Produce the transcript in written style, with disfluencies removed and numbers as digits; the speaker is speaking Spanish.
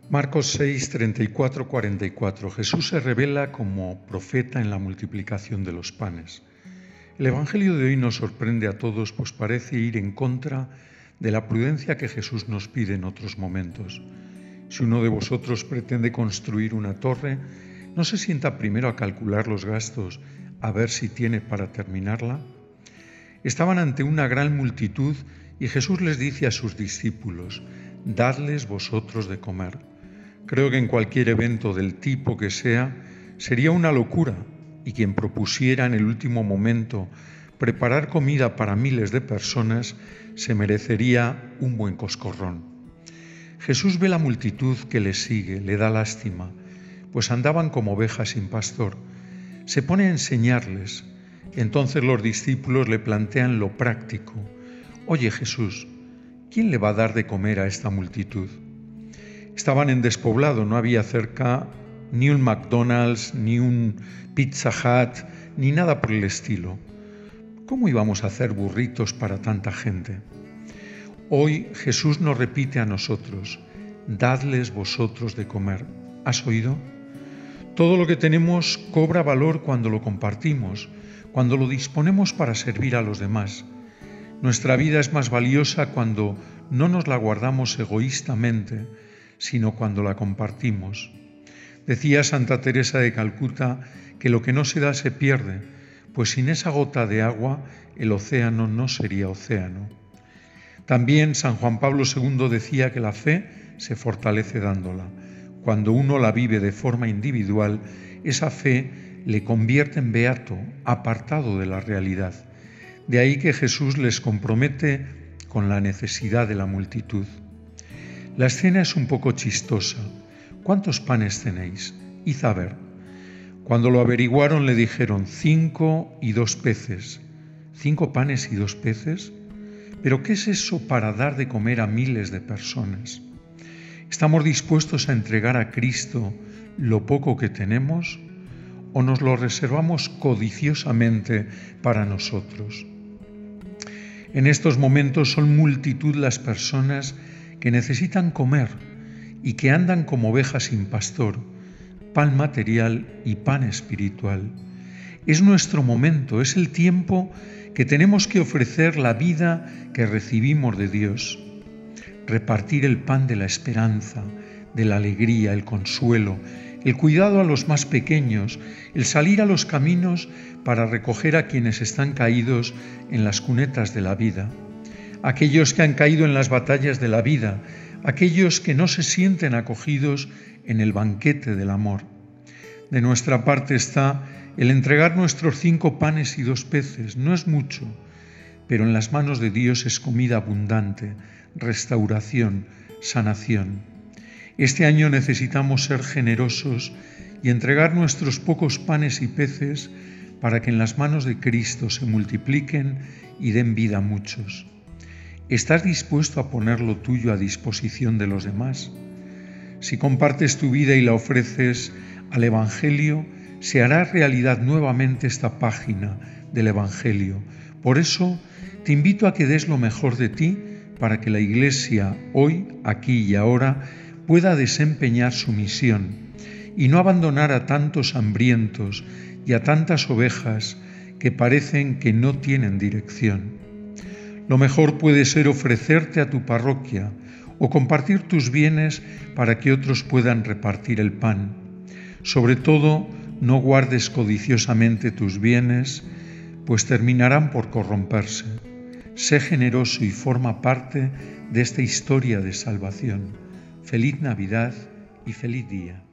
Marcos 6, 34, 44. Jesús se revela como profeta en la multiplicación de los panes. El Evangelio de hoy nos sorprende a todos, pues parece ir en contra de la prudencia que Jesús nos pide en otros momentos. Si uno de vosotros pretende construir una torre, ¿no se sienta primero a calcular los gastos, a ver si tiene para terminarla? Estaban ante una gran multitud y Jesús les dice a sus discípulos: dadles vosotros de comer. Creo que en cualquier evento del tipo que sea, sería una locura, y quien propusiera en el último momento preparar comida para miles de personas se merecería un buen coscorrón. Jesús ve la multitud que le sigue, le da lástima, pues andaban como ovejas sin pastor. Se pone a enseñarles. Entonces los discípulos le plantean lo práctico. Oye Jesús, ¿quién le va a dar de comer a esta multitud? Estaban en despoblado, no había cerca ni un McDonald's, ni un Pizza Hut, ni nada por el estilo. ¿Cómo íbamos a hacer burritos para tanta gente? Hoy Jesús nos repite a nosotros: dadles vosotros de comer. ¿Has oído? Todo lo que tenemos cobra valor cuando lo compartimos, cuando lo disponemos para servir a los demás. Nuestra vida es más valiosa cuando no nos la guardamos egoístamente, sino cuando la compartimos. Decía Santa Teresa de Calcuta que lo que no se da se pierde, pues sin esa gota de agua el océano no sería océano. También San Juan Pablo II decía que la fe se fortalece dándola. Cuando uno la vive de forma individual, esa fe le convierte en beato, apartado de la realidad. De ahí que Jesús les compromete con la necesidad de la multitud. La escena es un poco chistosa. ¿Cuántos panes tenéis? Id a ver. Cuando lo averiguaron le dijeron 5 y 2 peces. ¿5 panes y 2 peces? ¿Pero qué es eso para dar de comer a miles de personas? ¿Estamos dispuestos a entregar a Cristo lo poco que tenemos o nos lo reservamos codiciosamente para nosotros? En estos momentos son multitud las personas que necesitan comer y que andan como ovejas sin pastor, pan material y pan espiritual. Es nuestro momento, es el tiempo que tenemos que ofrecer la vida que recibimos de Dios, repartir el pan de la esperanza, de la alegría, el consuelo, el cuidado a los más pequeños, el salir a los caminos para recoger a quienes están caídos en las cunetas de la vida, aquellos que han caído en las batallas de la vida, aquellos que no se sienten acogidos en el banquete del amor. De nuestra parte está el entregar nuestros 5 panes y 2 peces. No es mucho, pero en las manos de Dios es comida abundante, restauración, sanación. Este año necesitamos ser generosos y entregar nuestros pocos panes y peces para que en las manos de Cristo se multipliquen y den vida a muchos. ¿Estás dispuesto a poner lo tuyo a disposición de los demás? Si compartes tu vida y la ofreces al Evangelio, se hará realidad nuevamente esta página del Evangelio. Por eso, te invito a que des lo mejor de ti para que la Iglesia, hoy, aquí y ahora, pueda desempeñar su misión y no abandonar a tantos hambrientos y a tantas ovejas que parecen que no tienen dirección. Lo mejor puede ser ofrecerte a tu parroquia o compartir tus bienes para que otros puedan repartir el pan. Sobre todo, no guardes codiciosamente tus bienes, pues terminarán por corromperse. Sé generoso y forma parte de esta historia de salvación. Feliz Navidad y feliz día.